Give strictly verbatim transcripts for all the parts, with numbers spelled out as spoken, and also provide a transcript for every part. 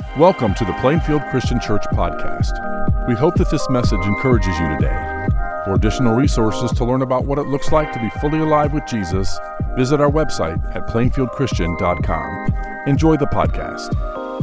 Welcome to the Plainfield Christian Church podcast. We hope that this message encourages you today. For additional resources to learn about what it looks like to be fully alive with Jesus, visit our website at plainfield christian dot com. Enjoy the podcast.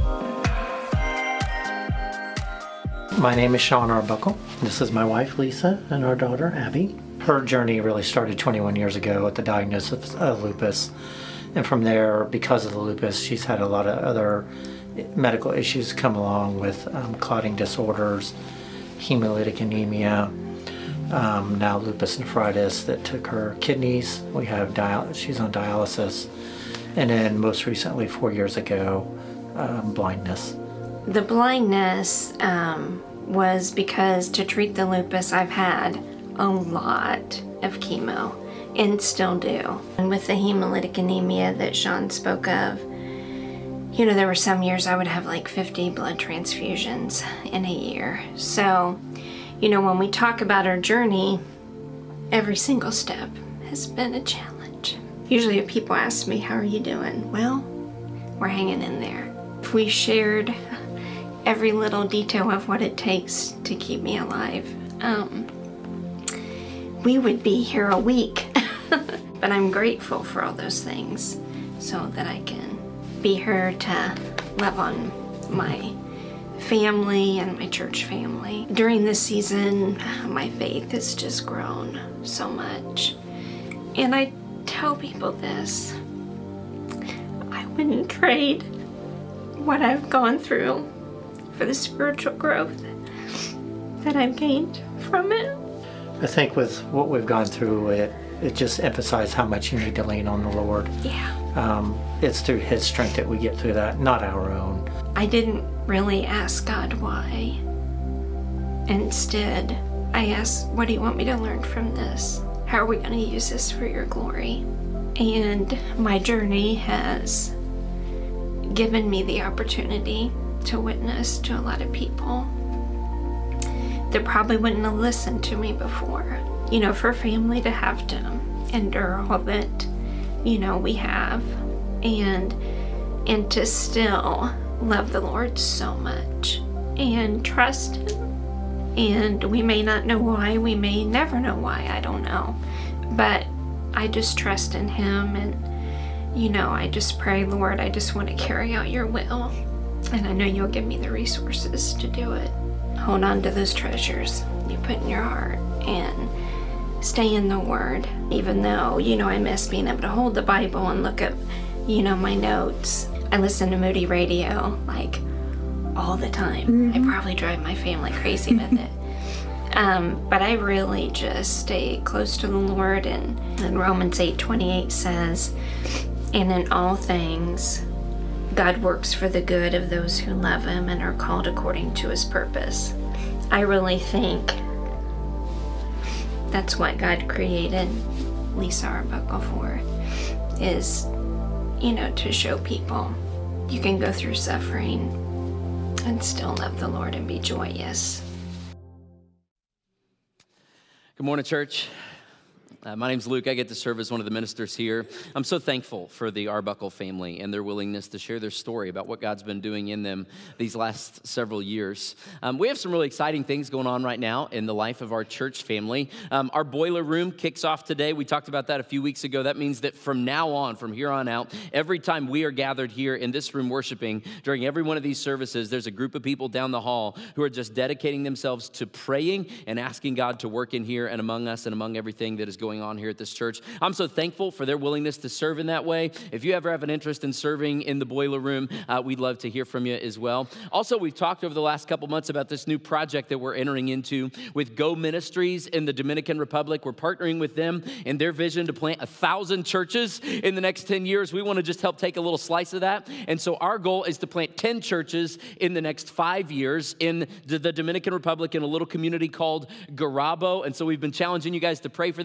My name is Sean Arbuckle. This is my wife, Lisa, and our daughter, Abby. Her journey really started twenty-one years ago with the diagnosis of lupus. And from there, because of the lupus, she's had a lot of other medical issues come along with um, clotting disorders, hemolytic anemia, um, now lupus nephritis that took her kidneys. We have dial- she's on dialysis, and then most recently, four years ago, um, blindness. The blindness um, was because to treat the lupus, I've had a lot of chemo and still do. And with the hemolytic anemia that Sean spoke of, you know, there were some years I would have like fifty blood transfusions in a year. So, you know, when we talk about our journey, every single step has been a challenge. Usually if people ask me, how are you doing? Well, we're hanging in there. If we shared every little detail of what it takes to keep me alive, um, we would be here a week. But I'm grateful for all those things so that I can be here to love on my family and my church family. During this season, my faith has just grown so much. And I tell people this, I wouldn't trade what I've gone through for the spiritual growth that I've gained from it. I think with what we've gone through, it, it just emphasized how much you need to lean on the Lord. Yeah. Um, it's through His strength that we get through that, not our own. I didn't really ask God why. Instead, I asked, what do you want me to learn from this? How are we going to use this for your glory? And my journey has given me the opportunity to witness to a lot of people that probably wouldn't have listened to me before. You know, for family to have to endure all that, you know, we have, and and to still love the Lord so much and trust Him. And we may not know why, we may never know why, I don't know. But I just trust in Him, and, you know, I just pray, Lord, I just want to carry out your will. And I know you'll give me the resources to do it. Hold on to those treasures you put in your heart and stay in the Word. Even though, you know, I miss being able to hold the Bible and look at, you know, my notes. I listen to Moody Radio, like, all the time. Mm-hmm. I probably drive my family crazy with it. Um, but I really just stay close to the Lord. And, and Romans eight twenty-eight says, and in all things, God works for the good of those who love Him and are called according to His purpose. I really think that's what God created Lisa Arbuckle for, is, you know, to show people you can go through suffering and still love the Lord and be joyous. Good morning, church. Uh, my name's Luke. I get to serve as one of the ministers here. I'm so thankful for the Arbuckle family and their willingness to share their story about what God's been doing in them these last several years. Um, we have some really exciting things going on right now in the life of our church family. Um, our boiler room kicks off today. We talked about that a few weeks ago. That means that from now on, from here on out, every time we are gathered here in this room worshiping, during every one of these services, there's a group of people down the hall who are just dedicating themselves to praying and asking God to work in here and among us and among everything that is going on here at this church. I'm so thankful for their willingness to serve in that way. If you ever have an interest in serving in the boiler room, uh, we'd love to hear from you as well. Also, we've talked over the last couple months about this new project that we're entering into with Go Ministries in the Dominican Republic. We're partnering with them in their vision to plant a thousand churches in the next ten years. We want to just help take a little slice of that. And so our goal is to plant ten churches in the next five years in the, the Dominican Republic in a little community called Garabo. And so we've been challenging you guys to pray for that to go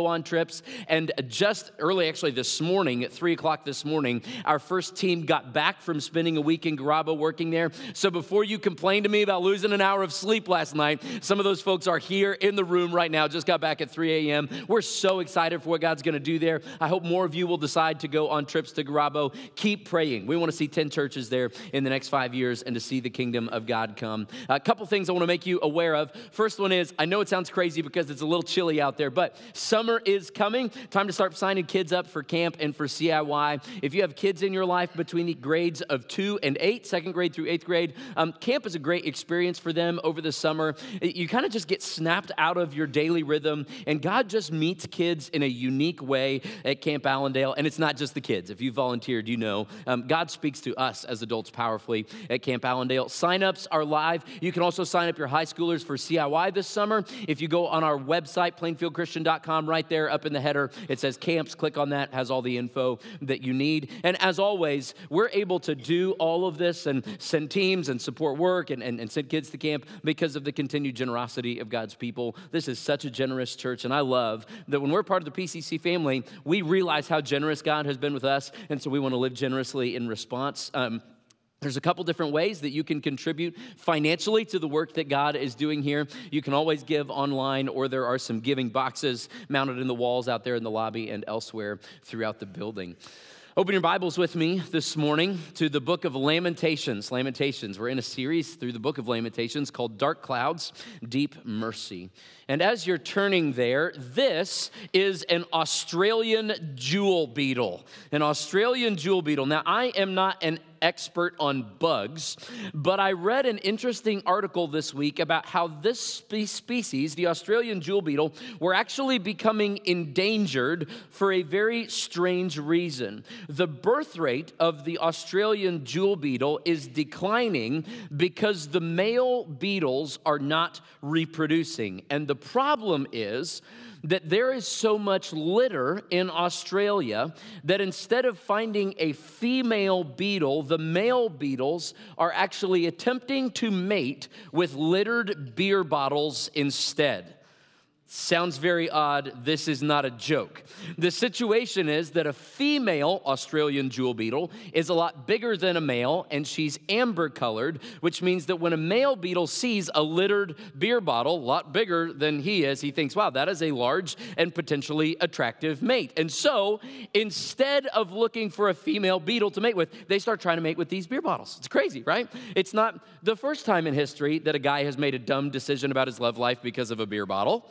on trips. And just early, actually this morning, at three o'clock this morning, our first team got back from spending a week in Garabo working there. So before you complain to me about losing an hour of sleep last night, some of those folks are here in the room right now, just got back at three a.m. We're so excited for what God's going to do there. I hope more of you will decide to go on trips to Garabo. Keep praying. We want to see ten churches there in the next five years and to see the kingdom of God come. A couple things I want to make you aware of. First one is, I know it sounds crazy because it's a little chilly out there, but summer is coming. Time to start signing kids up for camp and for C I Y. If you have kids in your life between the grades of two and eight, second grade through eighth grade, um, camp is a great experience for them over the summer. You kind of just get snapped out of your daily rhythm, and God just meets kids in a unique way at Camp Allendale. And it's not just the kids. If you volunteered, you know. Um, God speaks to us as adults powerfully at Camp Allendale. Sign-ups are live. You can also sign up your high schoolers for C I Y this summer. If you go on our website, plainfield christian dot com, right there up in the header, it says camps. Click on that. Has all the info that you need. And as always, we're able to do all of this and send teams and support work and, and, and send kids to camp because of the continued generosity of God's people. This is such a generous church, and I love that when we're part of the P C C family, we realize how generous God has been with us, and so we want to live generously in response. Um, There's a couple different ways that you can contribute financially to the work that God is doing here. You can always give online, or there are some giving boxes mounted in the walls out there in the lobby and elsewhere throughout the building. Open your Bibles with me this morning to the book of Lamentations. Lamentations. We're in a series through the book of Lamentations called Dark Clouds, Deep Mercy. And as you're turning there, this is an Australian jewel beetle. An Australian jewel beetle. Now, I am not an expert on bugs, but I read an interesting article this week about how this spe- species, the Australian jewel beetle, were actually becoming endangered for a very strange reason. The birth rate of the Australian jewel beetle is declining because the male beetles are not reproducing. And the problem is that there is so much litter in Australia that instead of finding a female beetle, the male beetles are actually attempting to mate with littered beer bottles instead. Sounds very odd. This is not a joke. The situation is that a female Australian jewel beetle is a lot bigger than a male, and she's amber colored, which means that when a male beetle sees a littered beer bottle, a lot bigger than he is, he thinks, wow, that is a large and potentially attractive mate. And so instead of looking for a female beetle to mate with, they start trying to mate with these beer bottles. It's crazy, right? It's not the first time in history that a guy has made a dumb decision about his love life because of a beer bottle.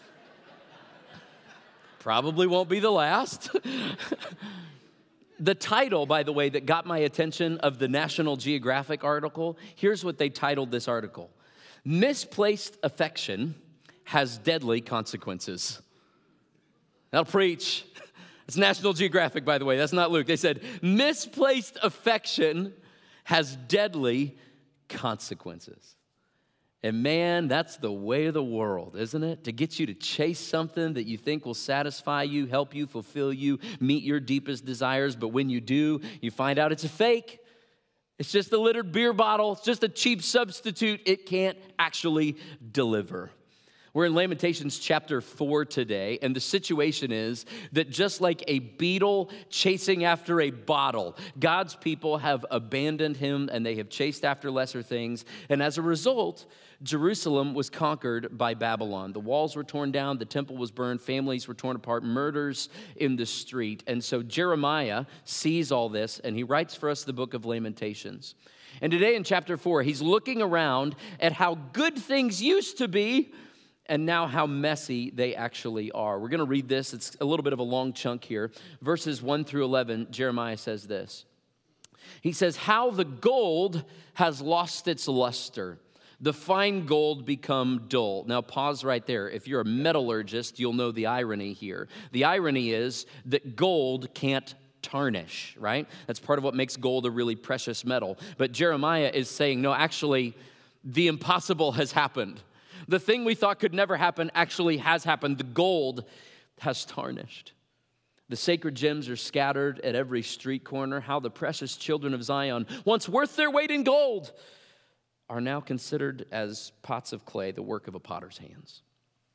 Probably won't be the last. The title, by the way, that got my attention of the National Geographic article, here's what they titled this article: Misplaced Affection Has Deadly Consequences. That'll preach. It's National Geographic, by the way. That's not Luke. They said, misplaced affection has deadly consequences. And man, that's the way of the world, isn't it? To get you to chase something that you think will satisfy you, help you, fulfill you, meet your deepest desires. But when you do, you find out it's a fake. It's just a littered beer bottle. It's just a cheap substitute. It can't actually deliver. We're in Lamentations chapter four today, and the situation is that just like a beetle chasing after a bottle, God's people have abandoned him and they have chased after lesser things. And as a result, Jerusalem was conquered by Babylon. The walls were torn down, the temple was burned, families were torn apart, murders in the street. And so Jeremiah sees all this, and he writes for us the book of Lamentations. And today in chapter four, he's looking around at how good things used to be and now how messy they actually are. We're going to read this. It's a little bit of a long chunk here. Verses one through eleven, Jeremiah says this. He says, how the gold has lost its luster, the fine gold become dull. Now pause right there. If you're a metallurgist, you'll know the irony here. The irony is that gold can't tarnish, right? That's part of what makes gold a really precious metal. But Jeremiah is saying, no, actually, the impossible has happened. The thing we thought could never happen actually has happened. The gold has tarnished. The sacred gems are scattered at every street corner. How the precious children of Zion, once worth their weight in gold, are now considered as pots of clay, the work of a potter's hands.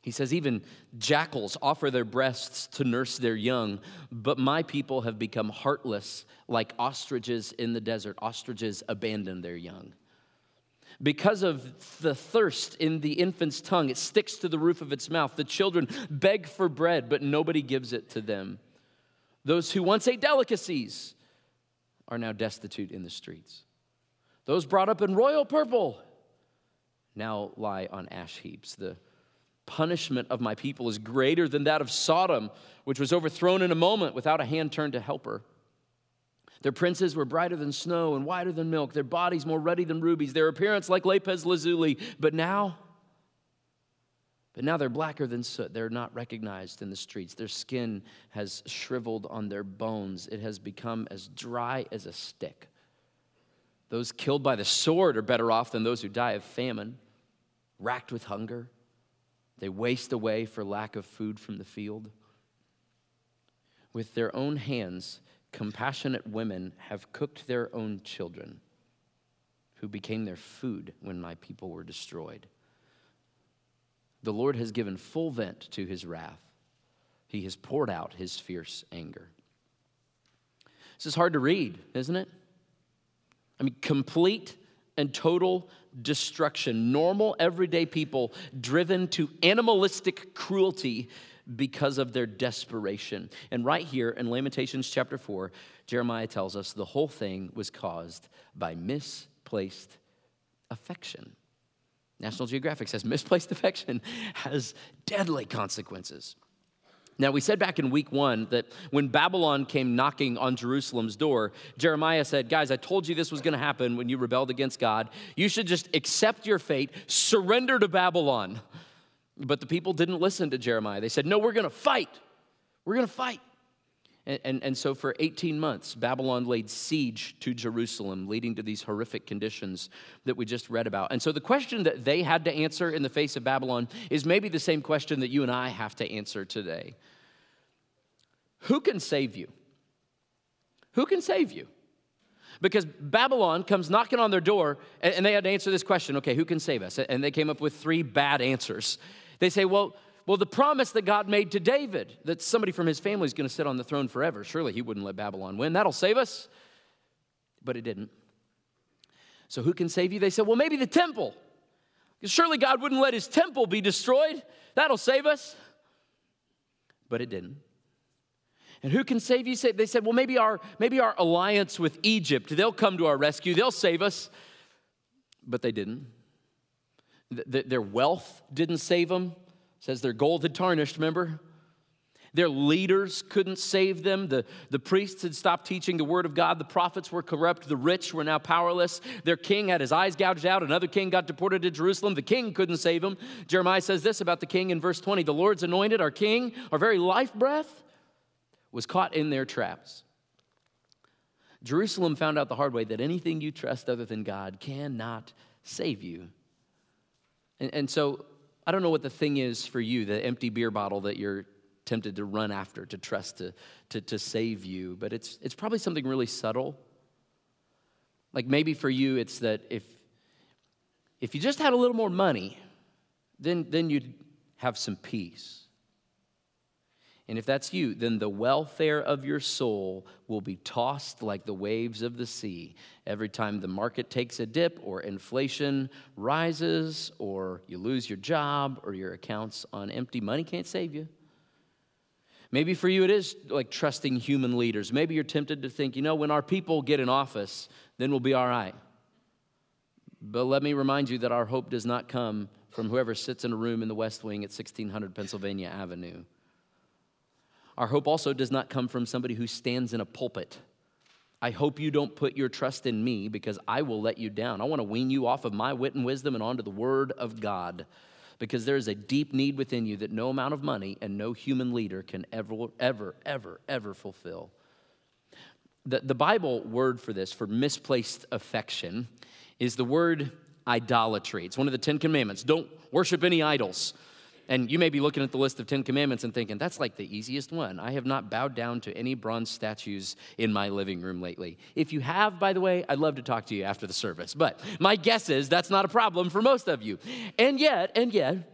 He says, even jackals offer their breasts to nurse their young, but my people have become heartless like ostriches in the desert. Ostriches abandon their young. Because of the thirst in the infant's tongue, it sticks to the roof of its mouth. The children beg for bread, but nobody gives it to them. Those who once ate delicacies are now destitute in the streets. Those brought up in royal purple now lie on ash heaps. The punishment of my people is greater than that of Sodom, which was overthrown in a moment without a hand turned to help her. Their princes were brighter than snow and whiter than milk, their bodies more ruddy than rubies, their appearance like lapis lazuli. But now, but now they're blacker than soot. They're not recognized in the streets. Their skin has shriveled on their bones. It has become as dry as a stick. Those killed by the sword are better off than those who die of famine, racked with hunger. They waste away for lack of food from the field. With their own hands, compassionate women have cooked their own children, who became their food when my people were destroyed. The Lord has given full vent to his wrath. He has poured out his fierce anger. This is hard to read, isn't it? I mean, complete and total destruction. Normal, everyday people driven to animalistic cruelty because of their desperation. And right here in Lamentations chapter four, Jeremiah tells us the whole thing was caused by misplaced affection. National Geographic says misplaced affection has deadly consequences. Now, we said back in week one that when Babylon came knocking on Jerusalem's door, Jeremiah said, guys, I told you this was going to happen when you rebelled against God. You should just accept your fate, surrender to Babylon. But the people didn't listen to Jeremiah. They said, no, we're going to fight. We're going to fight. And, and, and so for eighteen months, Babylon laid siege to Jerusalem, leading to these horrific conditions that we just read about. And so the question that they had to answer in the face of Babylon is maybe the same question that you and I have to answer today. Who can save you? Who can save you? Because Babylon comes knocking on their door, and, and they had to answer this question, okay, who can save us? And they came up with three bad answers. They say, well, Well, the promise that God made to David, that somebody from his family is going to sit on the throne forever, surely he wouldn't let Babylon win. That'll save us. But it didn't. So who can save you? They said, well, maybe the temple. Surely God wouldn't let his temple be destroyed. That'll save us. But it didn't. And who can save you? They said, well, maybe our, maybe our alliance with Egypt. They'll come to our rescue. They'll save us. But they didn't. Their wealth didn't save them. It says their gold had tarnished, remember? Their leaders couldn't save them. The, the priests had stopped teaching the word of God. The prophets were corrupt. The rich were now powerless. Their king had his eyes gouged out. Another king got deported to Jerusalem. The king couldn't save him. Jeremiah says this about the king in verse twenty. The Lord's anointed, our king, our very life breath, was caught in their traps. Jerusalem found out the hard way that anything you trust other than God cannot save you. And, and so I don't know what the thing is for you, the empty beer bottle that you're tempted to run after, to trust to, to, to save you, but it's it's probably something really subtle. Like maybe for you, it's that if if you just had a little more money, then, then you'd have some peace. And if that's you, then the welfare of your soul will be tossed like the waves of the sea every time the market takes a dip or inflation rises or you lose your job or your accounts on empty. Money can't save you. Maybe for you it is like trusting human leaders. Maybe you're tempted to think, you know, when our people get in office, then we'll be all right. But let me remind you that our hope does not come from whoever sits in a room in the West Wing at sixteen hundred Pennsylvania Avenue. Our hope also does not come from somebody who stands in a pulpit. I hope you don't put your trust in me because I will let you down. I want to wean you off of my wit and wisdom and onto the word of God, because there is a deep need within you that no amount of money and no human leader can ever, ever, ever, ever fulfill. The, the Bible word for this, for misplaced affection, is the word idolatry. It's one of the Ten Commandments. Don't worship any idols. And you may be looking at the list of Ten Commandments and thinking, that's like the easiest one. I have not bowed down to any bronze statues in my living room lately. If you have, by the way, I'd love to talk to you after the service. But my guess is that's not a problem for most of you. And yet, and yet,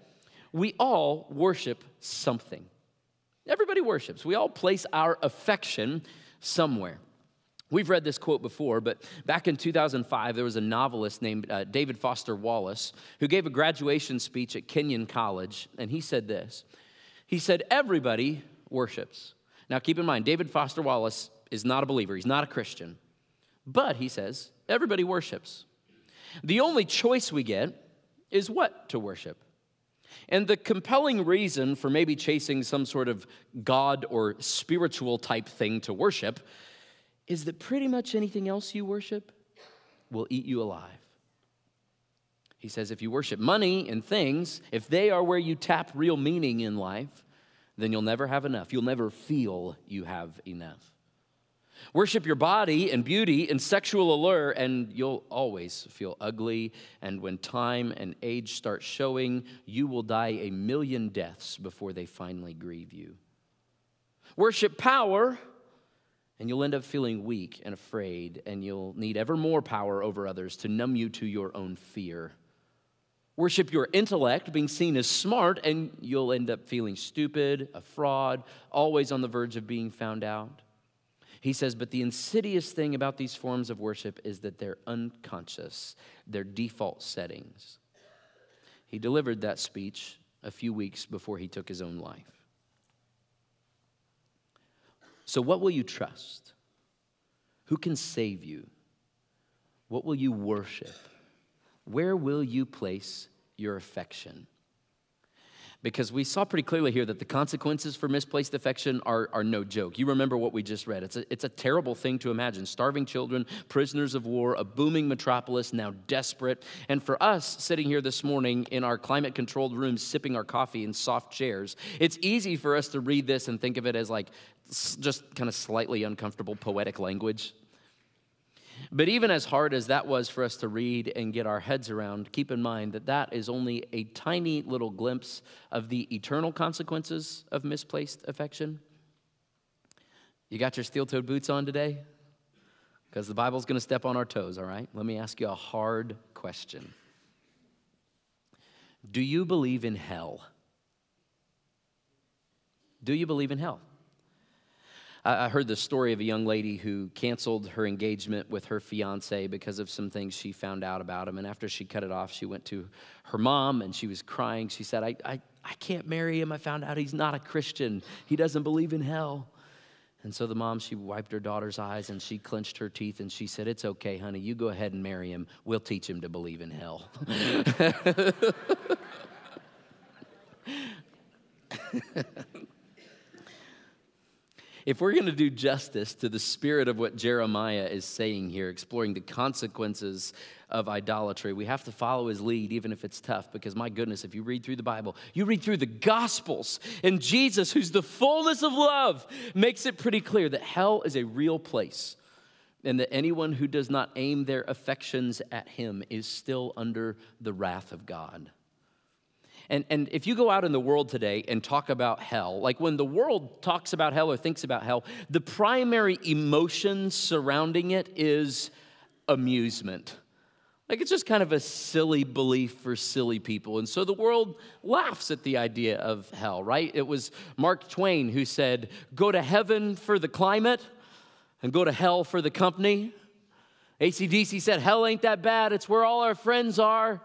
we all worship something. Everybody worships. We all place our affection somewhere. We've read this quote before, but back in two thousand five, there was a novelist named uh, David Foster Wallace who gave a graduation speech at Kenyon College, and he said this. He said, everybody worships. Now, keep in mind, David Foster Wallace is not a believer. He's not a Christian. But, he says, everybody worships. The only choice we get is what to worship. And the compelling reason for maybe chasing some sort of God or spiritual type thing to worship is that pretty much anything else you worship will eat you alive. He says if you worship money and things, if they are where you tap real meaning in life, then you'll never have enough. You'll never feel you have enough. Worship your body and beauty and sexual allure, and you'll always feel ugly. And when time and age start showing, you will die a million deaths before they finally grieve you. Worship power, and you'll end up feeling weak and afraid, and you'll need ever more power over others to numb you to your own fear. Worship your intellect, being seen as smart, and you'll end up feeling stupid, a fraud, always on the verge of being found out. He says, but the insidious thing about these forms of worship is that they're unconscious, they're default settings. He delivered that speech a few weeks before he took his own life. So what will you trust? Who can save you? What will you worship? Where will you place your affection? Because we saw pretty clearly here that the consequences for misplaced affection are, are no joke. You remember what we just read. It's a, it's a terrible thing to imagine. Starving children, prisoners of war, a booming metropolis, now desperate. And for us, sitting here this morning in our climate-controlled rooms, sipping our coffee in soft chairs, it's easy for us to read this and think of it as like just kind of slightly uncomfortable poetic language. But even as hard as that was for us to read and get our heads around, keep in mind that that is only a tiny little glimpse of the eternal consequences of misplaced affection. You got your steel-toed boots on today? Because the Bible's going to step on our toes, all right? Let me ask you a hard question. Do you believe in hell? Do you believe in hell? I heard the story of a young lady who canceled her engagement with her fiance because of some things she found out about him. And after she cut it off, she went to her mom and she was crying. She said, I, I, I can't marry him. I found out he's not a Christian. He doesn't believe in hell. And so the mom, she wiped her daughter's eyes and she clenched her teeth and she said, it's okay, honey. You go ahead and marry him. We'll teach him to believe in hell. If we're going to do justice to the spirit of what Jeremiah is saying here, exploring the consequences of idolatry, we have to follow his lead, even if it's tough, because my goodness, if you read through the Bible, you read through the Gospels, and Jesus, who's the fullness of love, makes it pretty clear that hell is a real place, and that anyone who does not aim their affections at him is still under the wrath of God. And, and if you go out in the world today and talk about hell, like when the world talks about hell or thinks about hell, the primary emotion surrounding it is amusement. Like it's just kind of a silly belief for silly people. And so the world laughs at the idea of hell, right? It was Mark Twain who said, go to heaven for the climate and go to hell for the company. A C D C said, hell ain't that bad. It's where all our friends are.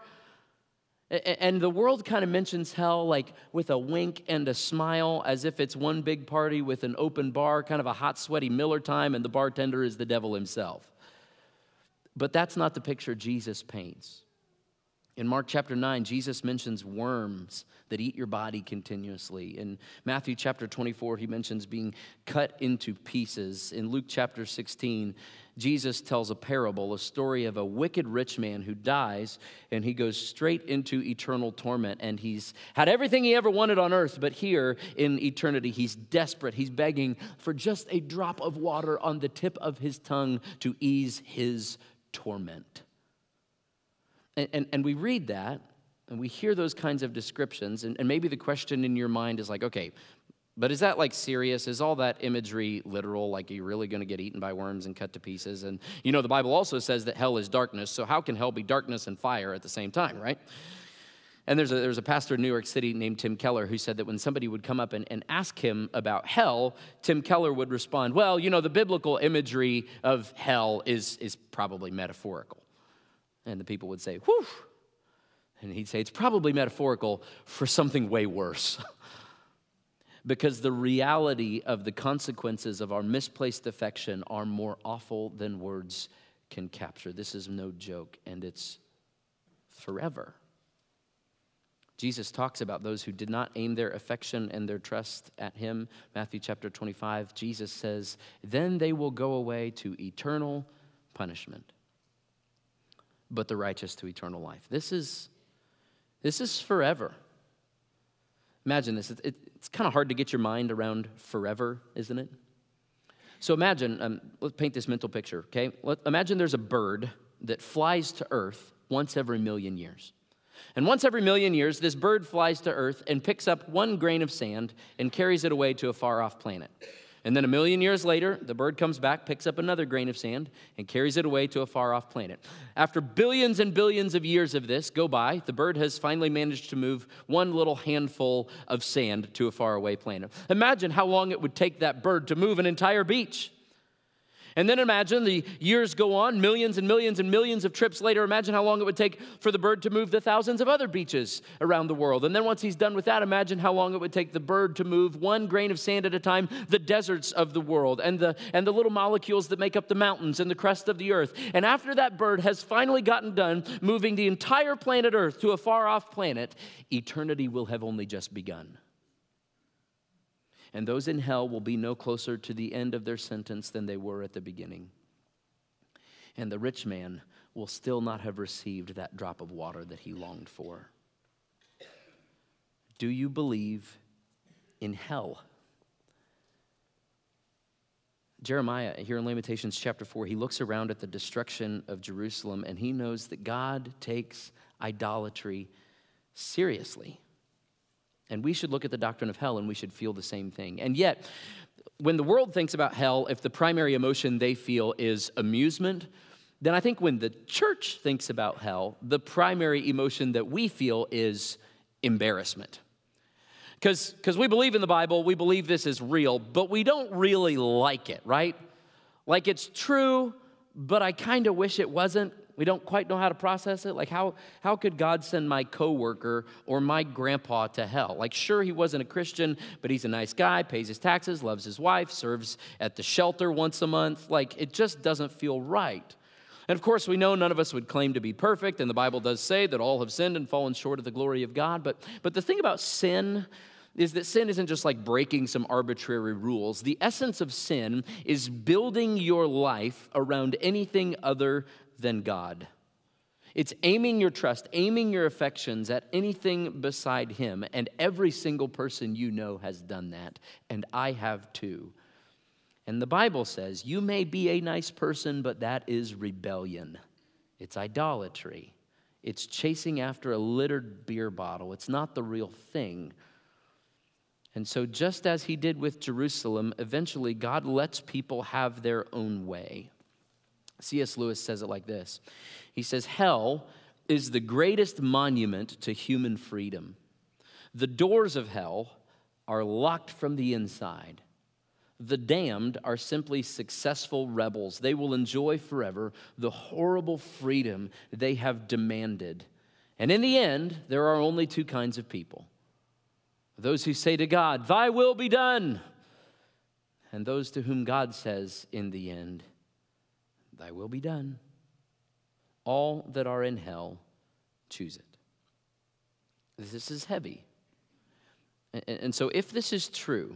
And the world kind of mentions hell like with a wink and a smile, as if it's one big party with an open bar, kind of a hot, sweaty Miller time, and the bartender is the devil himself. But that's not the picture Jesus paints. In Mark chapter nine, Jesus mentions worms that eat your body continuously. In Matthew chapter twenty-four, he mentions being cut into pieces. In Luke chapter sixteen, Jesus tells a parable, a story of a wicked rich man who dies, and he goes straight into eternal torment. And he's had everything he ever wanted on earth, but here in eternity, he's desperate. He's begging for just a drop of water on the tip of his tongue to ease his torment. And, and, and we read that, and we hear those kinds of descriptions, and, and maybe the question in your mind is like, okay, but is that like serious? Is all that imagery literal? Like, are you really going to get eaten by worms and cut to pieces? And you know, the Bible also says that hell is darkness, so how can hell be darkness and fire at the same time, right? And there's a, there's a pastor in New York City named Tim Keller who said that when somebody would come up and, and ask him about hell, Tim Keller would respond, well, you know, the biblical imagery of hell is, is probably metaphorical. And the people would say, whew. And he'd say, it's probably metaphorical for something way worse. Because the reality of the consequences of our misplaced affection are more awful than words can capture. This is no joke, and it's forever. Jesus talks about those who did not aim their affection and their trust at him. Matthew chapter twenty-five, Jesus says, then they will go away to eternal punishment, but the righteous to eternal life. This is, this is forever. Imagine this. It, it, it's kind of hard to get your mind around forever, isn't it? So imagine, um, let's paint this mental picture, okay? Let, imagine there's a bird that flies to earth once every million years. And once every million years, this bird flies to earth and picks up one grain of sand and carries it away to a far-off planet. And then a million years later, the bird comes back, picks up another grain of sand, and carries it away to a far-off planet. After billions and billions of years of this go by, the bird has finally managed to move one little handful of sand to a faraway planet. Imagine how long it would take that bird to move an entire beach. And then imagine the years go on, millions and millions and millions of trips later. Imagine how long it would take for the bird to move the thousands of other beaches around the world. And then once he's done with that, imagine how long it would take the bird to move one grain of sand at a time, the deserts of the world and the, and the little molecules that make up the mountains and the crust of the earth. And after that bird has finally gotten done moving the entire planet Earth to a far-off planet, eternity will have only just begun. And those in hell will be no closer to the end of their sentence than they were at the beginning. And the rich man will still not have received that drop of water that he longed for. Do you believe in hell? Jeremiah, here in Lamentations chapter four, he looks around at the destruction of Jerusalem and he knows that God takes idolatry seriously. And we should look at the doctrine of hell and we should feel the same thing. And yet, when the world thinks about hell, if the primary emotion they feel is amusement, then I think when the church thinks about hell, the primary emotion that we feel is embarrassment. Because because we believe in the Bible, we believe this is real, but we don't really like it, right? Like it's true, but I kind of wish it wasn't. We don't quite know how to process it. Like how, how could God send my coworker or my grandpa to hell? Like sure, he wasn't a Christian, but he's a nice guy, pays his taxes, loves his wife, serves at the shelter once a month. Like it just doesn't feel right. And of course, we know none of us would claim to be perfect, and the Bible does say that all have sinned and fallen short of the glory of God. But, but the thing about sin is that sin isn't just like breaking some arbitrary rules. The essence of sin is building your life around anything other than God. It's aiming your trust, aiming your affections at anything beside him. And every single person you know has done that. And I have too. And the Bible says you may be a nice person, but that is rebellion. It's idolatry. It's chasing after a littered beer bottle. It's not the real thing. And so just as he did with Jerusalem, eventually God lets people have their own way. C S Lewis says it like this. He says, hell is the greatest monument to human freedom. The doors of hell are locked from the inside. The damned are simply successful rebels. They will enjoy forever the horrible freedom they have demanded. And in the end, there are only two kinds of people. Those who say to God, thy will be done. And those to whom God says in the end, thy will be done. All that are in hell choose it. This is heavy. And so if this is true,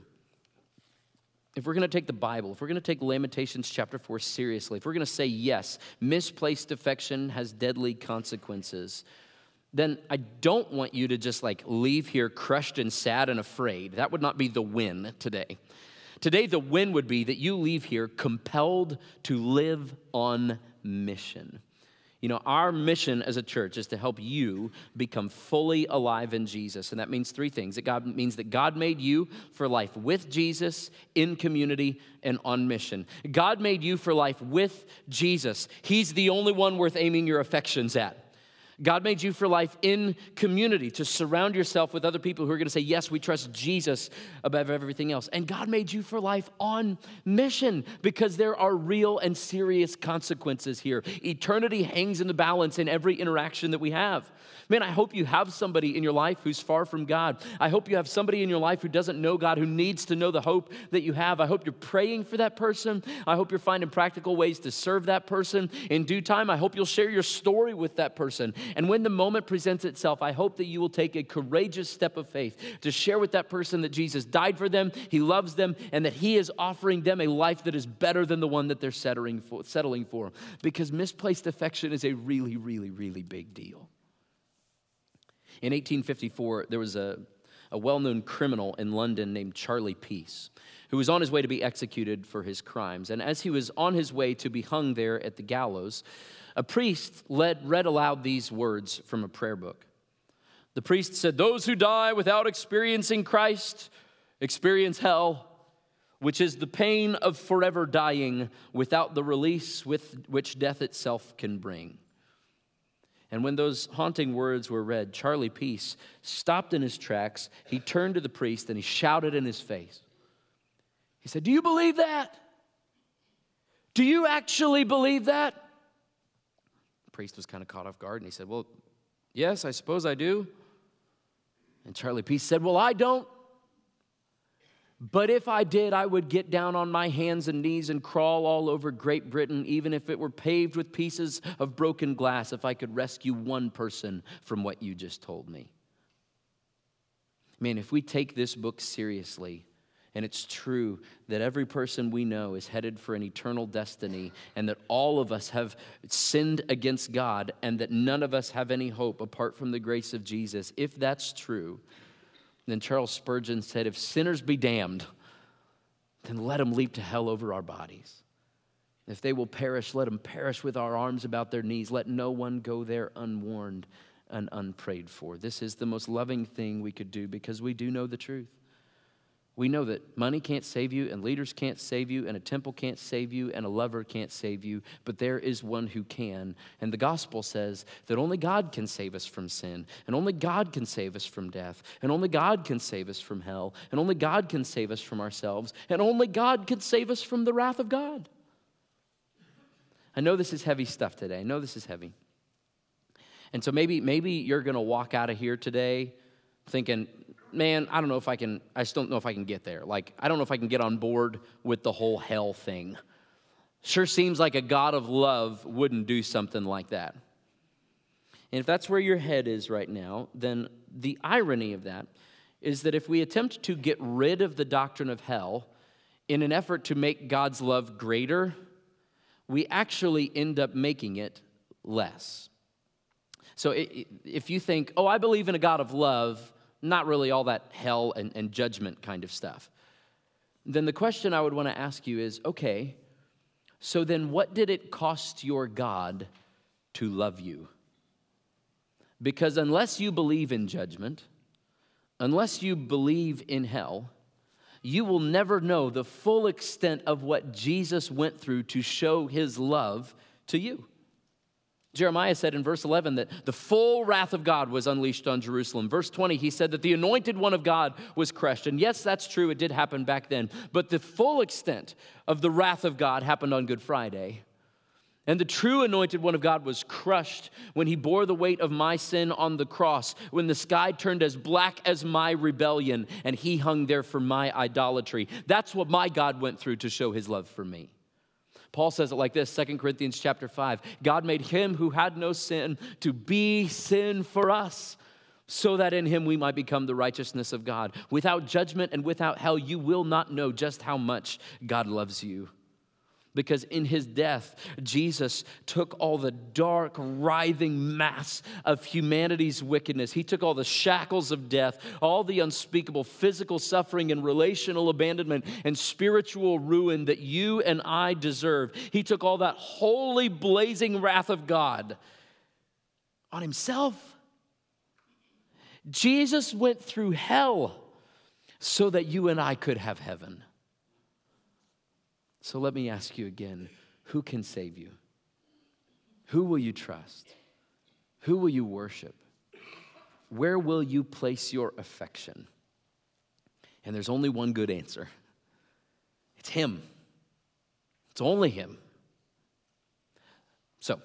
if we're going to take the Bible, if we're going to take Lamentations chapter four seriously, if we're going to say, yes, misplaced affection has deadly consequences, then I don't want you to just like leave here crushed and sad and afraid. That would not be the win today. Today, the win would be that you leave here compelled to live on mission. You know, our mission as a church is to help you become fully alive in Jesus. And that means three things. That God means that God made you for life with Jesus, in community, and on mission. God made you for life with Jesus. He's the only one worth aiming your affections at. God made you for life in community, to surround yourself with other people who are going to say, yes, we trust Jesus above everything else. And God made you for life on mission, because there are real and serious consequences here. Eternity hangs in the balance in every interaction that we have. Man, I hope you have somebody in your life who's far from God. I hope you have somebody in your life who doesn't know God, who needs to know the hope that you have. I hope you're praying for that person. I hope you're finding practical ways to serve that person. In due time, I hope you'll share your story with that person. And when the moment presents itself, I hope that you will take a courageous step of faith to share with that person that Jesus died for them, he loves them, and that he is offering them a life that is better than the one that they're settling for. Settling for. Because misplaced affection is a really, really, really big deal. In eighteen fifty-four, there was a, a well-known criminal in London named Charlie Peace, who was on his way to be executed for his crimes. And as he was on his way to be hung there at the gallows, a priest led, read aloud these words from a prayer book. The priest said, "Those who die without experiencing Christ experience hell, which is the pain of forever dying without the release with which death itself can bring." And when those haunting words were read, Charlie Peace stopped in his tracks. He turned to the priest and he shouted in his face. He said, "Do you believe that? Do you actually believe that?" The priest was kind of caught off guard and he said, "Well, yes, I suppose I do." And Charlie Peace said, "Well, I don't. But if I did, I would get down on my hands and knees and crawl all over Great Britain, even if it were paved with pieces of broken glass, if I could rescue one person from what you just told me." Man, if we take this book seriously, and it's true that every person we know is headed for an eternal destiny, and that all of us have sinned against God, and that none of us have any hope apart from the grace of Jesus, if that's true, then Charles Spurgeon said, "If sinners be damned, then let them leap to hell over our bodies. If they will perish, let them perish with our arms about their knees. Let no one go there unwarned and unprayed for." This is the most loving thing we could do, because we do know the truth. We know that money can't save you, and leaders can't save you, and a temple can't save you, and a lover can't save you, but there is one who can. And the gospel says that only God can save us from sin, and only God can save us from death, and only God can save us from hell, and only God can save us from ourselves, and only God can save us from the wrath of God. I know this is heavy stuff today. I know this is heavy. And so maybe, maybe you're going to walk out of here today thinking, man, I don't know if I can, I just don't know if I can get there. Like, I don't know if I can get on board with the whole hell thing. Sure seems like a God of love wouldn't do something like that. And if that's where your head is right now, then the irony of that is that if we attempt to get rid of the doctrine of hell in an effort to make God's love greater, we actually end up making it less. So if you think, oh, I believe in a God of love, not really all that hell and, and judgment kind of stuff, then the question I would want to ask you is, okay, so then what did it cost your God to love you? Because unless you believe in judgment, unless you believe in hell, you will never know the full extent of what Jesus went through to show his love to you. Jeremiah said in verse eleven that the full wrath of God was unleashed on Jerusalem. Verse twenty, he said that the anointed one of God was crushed. And yes, that's true. It did happen back then. But the full extent of the wrath of God happened on Good Friday. And the true anointed one of God was crushed when he bore the weight of my sin on the cross, when the sky turned as black as my rebellion, and he hung there for my idolatry. That's what my God went through to show his love for me. Paul says it like this, Second Corinthians chapter five. God made him who had no sin to be sin for us, so that in him we might become the righteousness of God. Without judgment and without hell, you will not know just how much God loves you. Because in his death, Jesus took all the dark, writhing mass of humanity's wickedness. He took all the shackles of death, all the unspeakable physical suffering and relational abandonment and spiritual ruin that you and I deserve. He took all that holy, blazing wrath of God on himself. Jesus went through hell so that you and I could have heaven. So let me ask you again, who can save you? Who will you trust? Who will you worship? Where will you place your affection? And there's only one good answer. It's him. It's only him. So,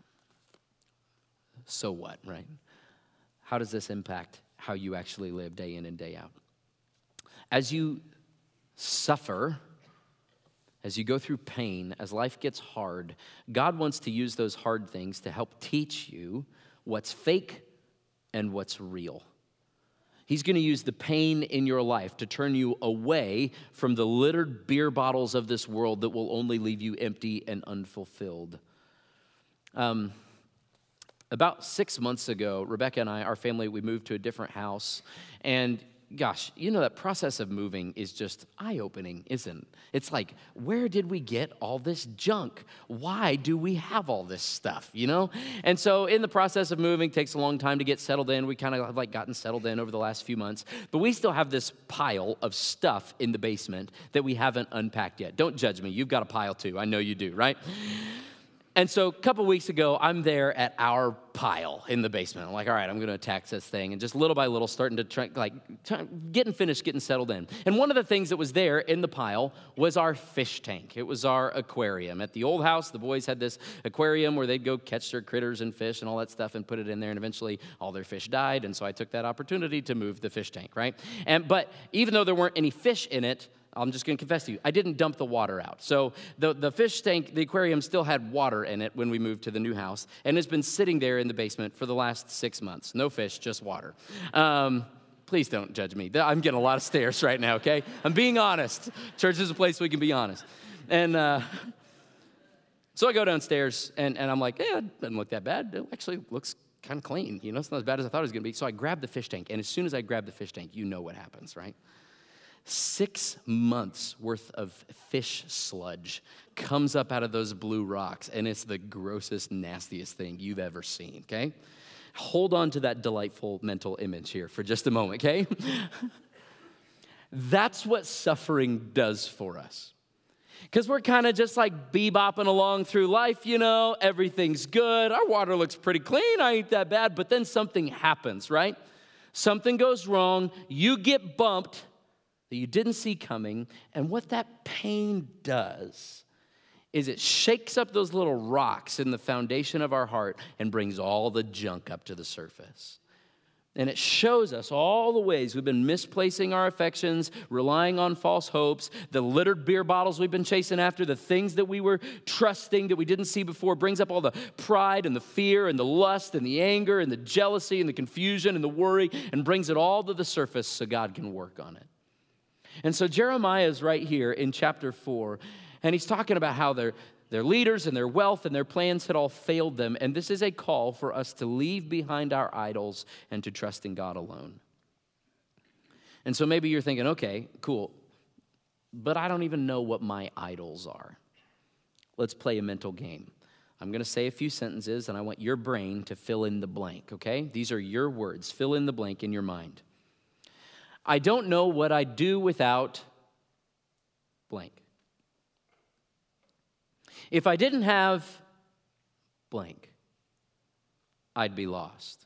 so what, right? How does this impact how you actually live day in and day out? As you suffer, as you go through pain, as life gets hard, God wants to use those hard things to help teach you what's fake and what's real. He's going to use the pain in your life to turn you away from the littered beer bottles of this world that will only leave you empty and unfulfilled. Um, about six months ago, Rebecca and I, our family, we moved to a different house, and gosh, you know, that process of moving is just eye-opening, isn't it? It's like, where did we get all this junk? Why do we have all this stuff, you know? And so in the process of moving, it takes a long time to get settled in. We kind of have like gotten settled in over the last few months, but we still have this pile of stuff in the basement that we haven't unpacked yet. Don't judge me. You've got a pile too. I know you do, right? And so a couple weeks ago, I'm there at our pile in the basement. I'm like, all right, I'm going to attack this thing. And just little by little, starting to try, like, try, getting finished, getting settled in. And one of the things that was there in the pile was our fish tank. It was our aquarium. At the old house, the boys had this aquarium where they'd go catch their critters and fish and all that stuff and put it in there. And eventually, all their fish died. And so I took that opportunity to move the fish tank, right? And but even though there weren't any fish in it, I'm just going to confess to you, I didn't dump the water out. So the, the fish tank, the aquarium still had water in it when we moved to the new house, and it's been sitting there in the basement for the last six months. No fish, just water. Um, please don't judge me. I'm getting a lot of stares right now, okay? I'm being honest. Church is a place we can be honest. And uh, so I go downstairs, and, and I'm like, yeah, it doesn't look that bad. It actually looks kind of clean. You know, it's not as bad as I thought it was going to be. So I grab the fish tank, and as soon as I grab the fish tank, you know what happens, right? Six months worth of fish sludge comes up out of those blue rocks, and it's the grossest, nastiest thing you've ever seen, okay? Hold on to that delightful mental image here for just a moment, okay? That's what suffering does for us. Because we're kind of just like bebopping along through life, you know, everything's good, our water looks pretty clean, I ain't that bad, but then something happens, right? Something goes wrong, you get bumped, that you didn't see coming, and what that pain does is it shakes up those little rocks in the foundation of our heart and brings all the junk up to the surface. And it shows us all the ways we've been misplacing our affections, relying on false hopes, the littered beer bottles we've been chasing after, the things that we were trusting that we didn't see before, brings up all the pride and the fear and the lust and the anger and the jealousy and the confusion and the worry, and brings it all to the surface so God can work on it. And so Jeremiah is right here in chapter four, and he's talking about how their, their leaders and their wealth and their plans had all failed them, and this is a call for us to leave behind our idols and to trust in God alone. And so maybe you're thinking, okay, cool, but I don't even know what my idols are. Let's play a mental game. I'm going to say a few sentences, and I want your brain to fill in the blank, okay? These are your words. Fill in the blank in your mind. I don't know what I'd do without blank. If I didn't have blank, I'd be lost.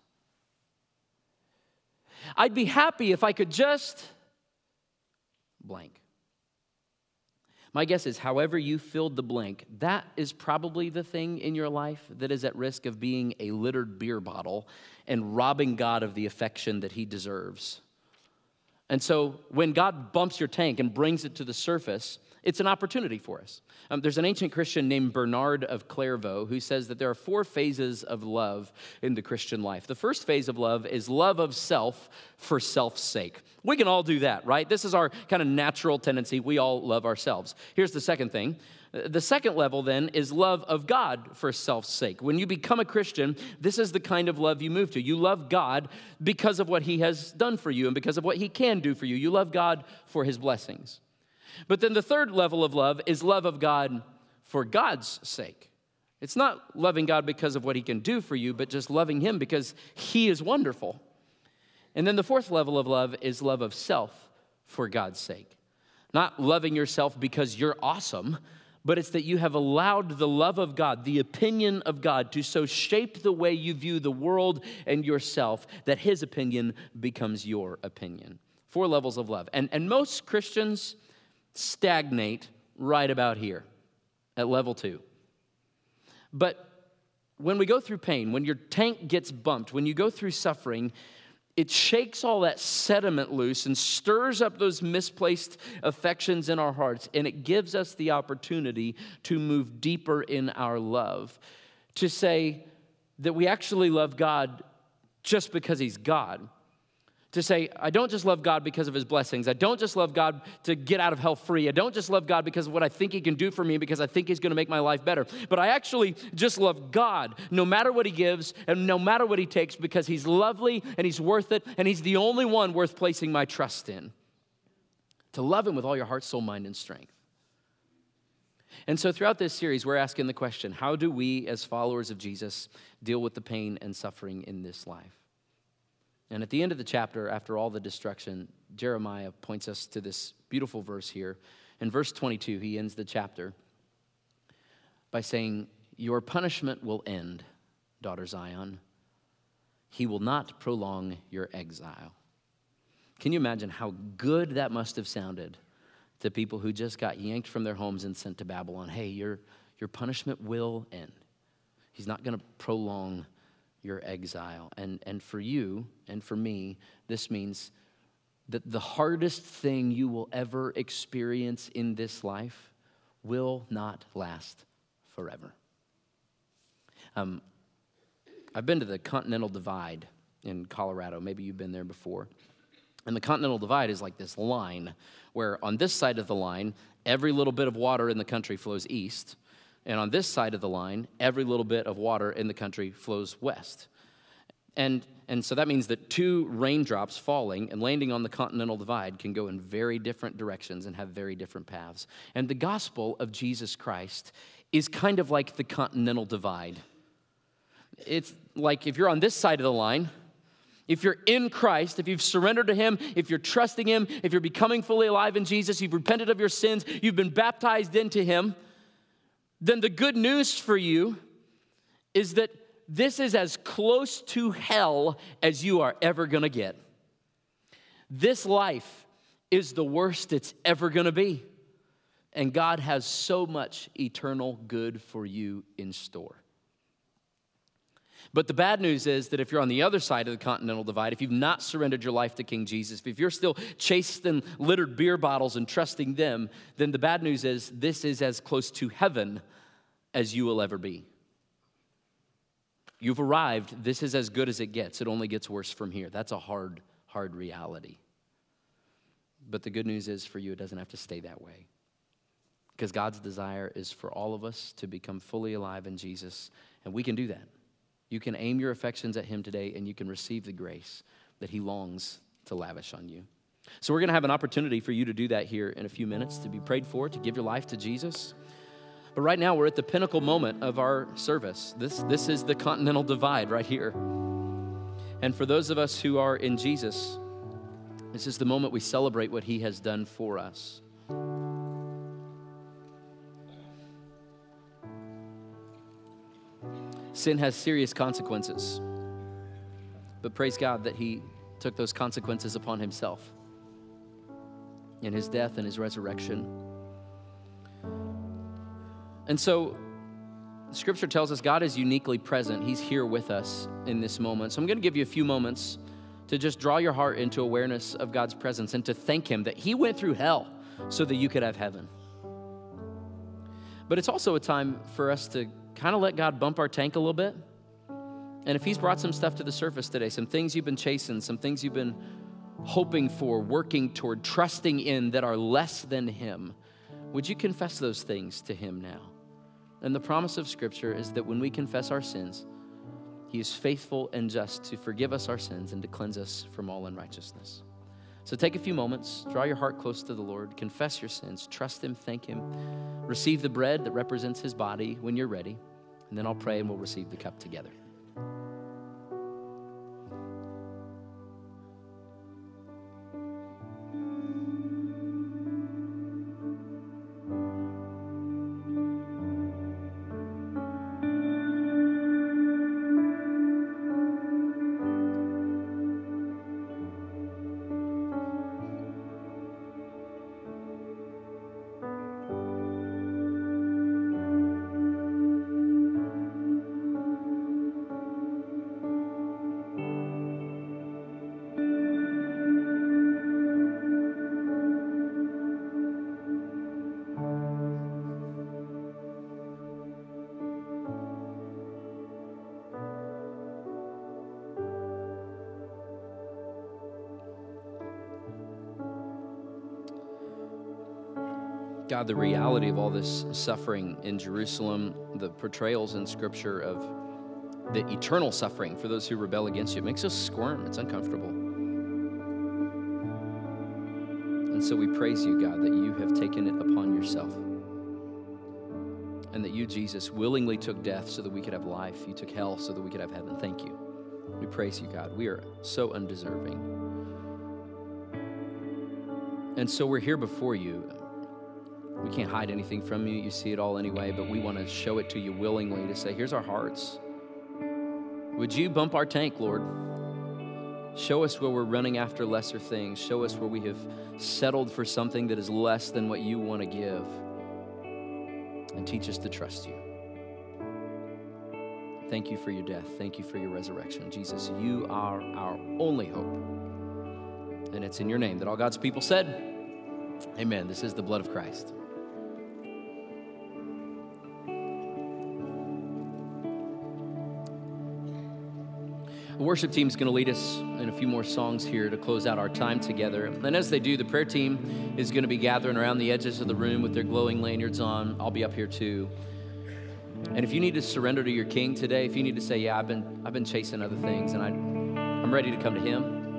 I'd be happy if I could just blank. My guess is however you filled the blank, that is probably the thing in your life that is at risk of being a littered beer bottle and robbing God of the affection that he deserves. And so when God bumps your tank and brings it to the surface, it's an opportunity for us. Um, there's an ancient Christian named Bernard of Clairvaux who says that there are four phases of love in the Christian life. The first phase of love is love of self for self's sake. We can all do that, right? This is our kind of natural tendency. We all love ourselves. Here's the second thing. The second level, then, is love of God for self's sake. When you become a Christian, this is the kind of love you move to. You love God because of what he has done for you and because of what he can do for you. You love God for his blessings. But then the third level of love is love of God for God's sake. It's not loving God because of what he can do for you, but just loving him because he is wonderful. And then the fourth level of love is love of self for God's sake. Not loving yourself because you're awesome, but it's that you have allowed the love of God, the opinion of God, to so shape the way you view the world and yourself that his opinion becomes your opinion. Four levels of love. And, and most Christians stagnate right about here at level two. But when we go through pain, when your tank gets bumped, when you go through suffering, it shakes all that sediment loose and stirs up those misplaced affections in our hearts, and it gives us the opportunity to move deeper in our love, to say that we actually love God just because he's God. To say, I don't just love God because of his blessings. I don't just love God to get out of hell free. I don't just love God because of what I think he can do for me, because I think he's going to make my life better. But I actually just love God no matter what he gives and no matter what he takes, because he's lovely and he's worth it, and he's the only one worth placing my trust in. To love him with all your heart, soul, mind, and strength. And so throughout this series, we're asking the question, how do we as followers of Jesus deal with the pain and suffering in this life? And at the end of the chapter, after all the destruction, Jeremiah points us to this beautiful verse here. In verse twenty-two, he ends the chapter by saying, your punishment will end, daughter Zion. He will not prolong your exile. Can you imagine how good that must have sounded to people who just got yanked from their homes and sent to Babylon? Hey, your, your punishment will end. He's not going to prolong your exile. And, and for you and for me, this means that the hardest thing you will ever experience in this life will not last forever. Um, I've been to the Continental Divide in Colorado. Maybe you've been there before. And the Continental Divide is like this line where on this side of the line, every little bit of water in the country flows east. And on this side of the line, every little bit of water in the country flows west. And, and so that means that two raindrops falling and landing on the Continental Divide can go in very different directions and have very different paths. And the gospel of Jesus Christ is kind of like the Continental Divide. It's like if you're on this side of the line, if you're in Christ, if you've surrendered to him, if you're trusting him, if you're becoming fully alive in Jesus, you've repented of your sins, you've been baptized into him, then the good news for you is that this is as close to hell as you are ever going to get. This life is the worst it's ever going to be. And God has so much eternal good for you in store. But the bad news is that if you're on the other side of the Continental Divide, if you've not surrendered your life to King Jesus, if you're still chasing littered beer bottles and trusting them, then the bad news is this is as close to heaven as you will ever be. You've arrived. This is as good as it gets. It only gets worse from here. That's a hard, hard reality. But the good news is for you, it doesn't have to stay that way. Because God's desire is for all of us to become fully alive in Jesus, and we can do that. You can aim your affections at him today, and you can receive the grace that he longs to lavish on you. So we're going to have an opportunity for you to do that here in a few minutes, to be prayed for, to give your life to Jesus. But right now, we're at the pinnacle moment of our service. This, this is the Continental Divide right here. And for those of us who are in Jesus, this is the moment we celebrate what he has done for us. Sin has serious consequences, but praise God that he took those consequences upon himself in his death and his resurrection. And so Scripture tells us God is uniquely present. He's here with us in this moment. So I'm going to give you a few moments to just draw your heart into awareness of God's presence and to thank him that he went through hell so that you could have heaven. But it's also a time for us to kind of let God bump our tank a little bit. And if he's brought some stuff to the surface today, some things you've been chasing, some things you've been hoping for, working toward, trusting in that are less than him, would you confess those things to him now? And the promise of Scripture is that when we confess our sins, he is faithful and just to forgive us our sins and to cleanse us from all unrighteousness. So take a few moments, draw your heart close to the Lord, confess your sins, trust him, thank him, receive the bread that represents his body when you're ready, and then I'll pray and we'll receive the cup together. God, the reality of all this suffering in Jerusalem, the portrayals in Scripture of the eternal suffering for those who rebel against you, it makes us squirm. It's uncomfortable. And so we praise you, God, that you have taken it upon yourself. And that you, Jesus, willingly took death so that we could have life. You took hell so that we could have heaven. Thank you. We praise you, God. We are so undeserving. And so we're here before you. We can't hide anything from you. You see it all anyway, but we want to show it to you willingly to say, here's our hearts. Would you bump our tank, Lord? Show us where we're running after lesser things. Show us where we have settled for something that is less than what you want to give. And teach us to trust you. Thank you for your death. Thank you for your resurrection. Jesus, you are our only hope. And it's in your name that all God's people said, amen. This is the blood of Christ. The worship team is going to lead us in a few more songs here to close out our time together. And as they do, the prayer team is going to be gathering around the edges of the room with their glowing lanyards on. I'll be up here too. And if you need to surrender to your King today, if you need to say, yeah, I've been I've been chasing other things and I, I'm ready to come to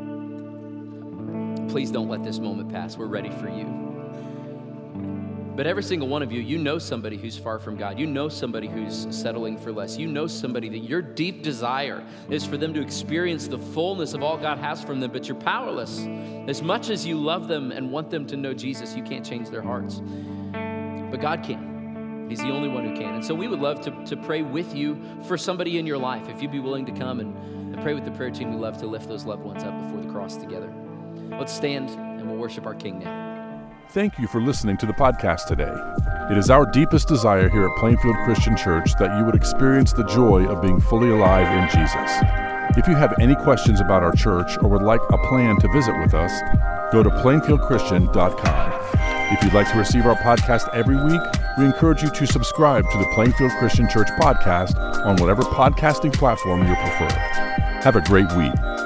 him, please don't let this moment pass. We're ready for you. But every single one of you, you know somebody who's far from God. You know somebody who's settling for less. You know somebody that your deep desire is for them to experience the fullness of all God has from them, but you're powerless. As much as you love them and want them to know Jesus, you can't change their hearts. But God can. He's the only one who can. And so we would love to, to pray with you for somebody in your life. If you'd be willing to come and, and pray with the prayer team, we'd love to lift those loved ones up before the cross together. Let's stand and we'll worship our King now. Thank you for listening to the podcast today. It is our deepest desire here at Plainfield Christian Church that you would experience the joy of being fully alive in Jesus. If you have any questions about our church or would like a plan to visit with us, go to plainfield christian dot com. If you'd like to receive our podcast every week, we encourage you to subscribe to the Plainfield Christian Church podcast on whatever podcasting platform you prefer. Have a great week.